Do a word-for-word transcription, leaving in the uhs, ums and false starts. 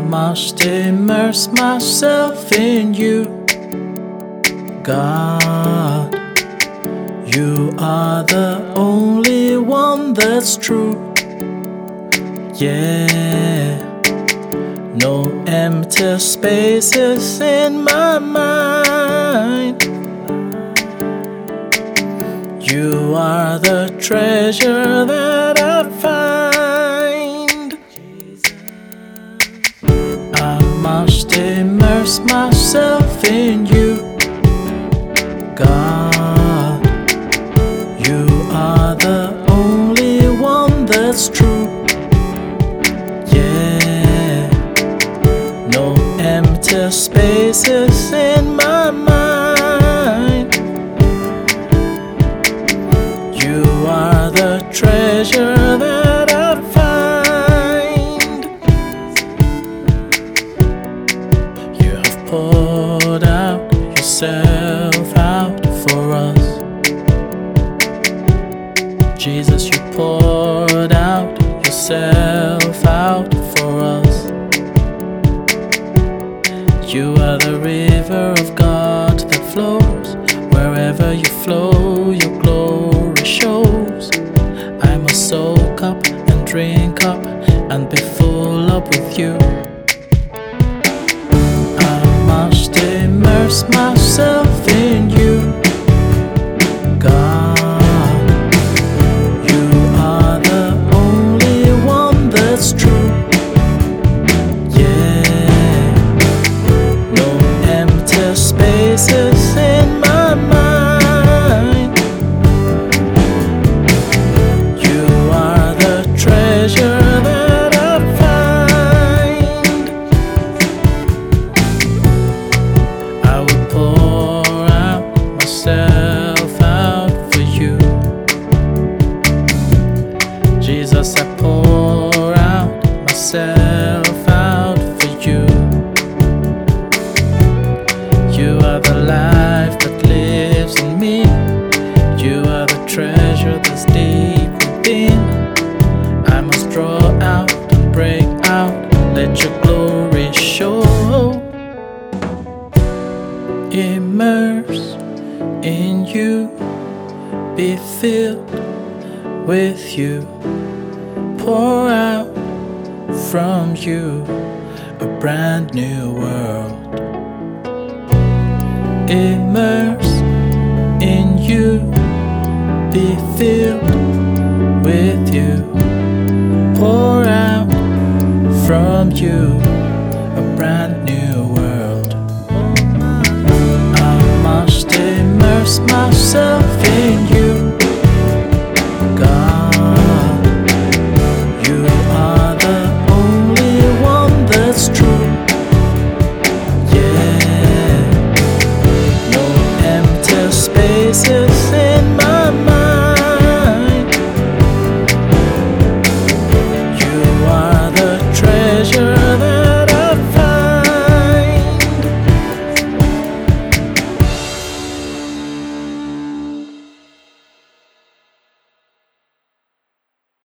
must immerse myself in you, God. You are the only one that's true. Yeah, no empty spaces in my mind. You are the treasure that I find. I must immerse myself in you, God. You are the only one that's true. Yeah, no empty spaces in my mind. You are the treasure that I find. You have poured out yourself out for us. Jesus, you poured out yourself out for us. You are the river of God that flows. Wherever you flow, your glory shows. I must soak up and drink up and be full up with you. I must immerse myself in you, God. You are the only one that's true. Yeah, no empty spaces in my mind. You are the treasure that I find. I will pour out myself out for you. Jesus, I pour out myself out for you. You are the life that lives in me. You are the treasure that's deep within. I must draw out and break out, let your glory show. Immerse in you, be filled with you. Pour out from you a brand new world. Immerse in you, be filled with you. Pour out from you a brand new world. I must immerse myself in you,